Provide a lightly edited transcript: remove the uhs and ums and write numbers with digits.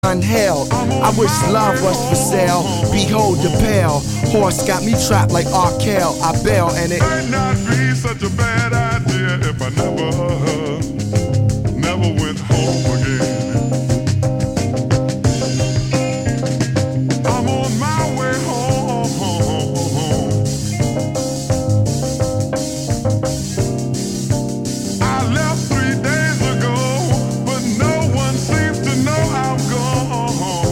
unheld. I wish love was for sale. Behold the pale horse got me trapped like Arkell. I bail and it might not be such a bad idea if I never